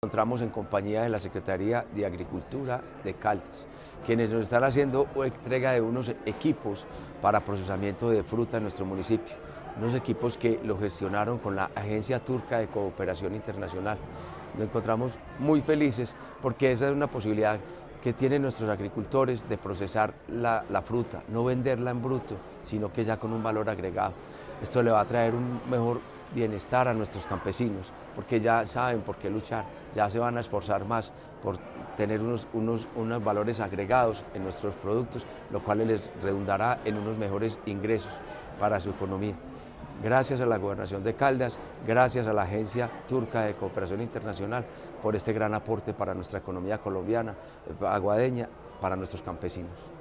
Encontramos en compañía de la Secretaría de Agricultura de Caldas, quienes nos están haciendo entrega de unos equipos para procesamiento de fruta en nuestro municipio, unos equipos que lo gestionaron con la Agencia Turca de Cooperación Internacional. Nos encontramos muy felices porque esa es una posibilidad que tienen nuestros agricultores de procesar la fruta, no venderla en bruto, sino que ya con un valor agregado. Esto le va a traer un mejor bienestar a nuestros campesinos, porque ya saben por qué luchar, ya se van a esforzar más por tener unos valores agregados en nuestros productos, lo cual les redundará en unos mejores ingresos para su economía. Gracias a la Gobernación de Caldas, gracias a la Agencia Turca de Cooperación Internacional por este gran aporte para nuestra economía colombiana, aguadeña, para nuestros campesinos.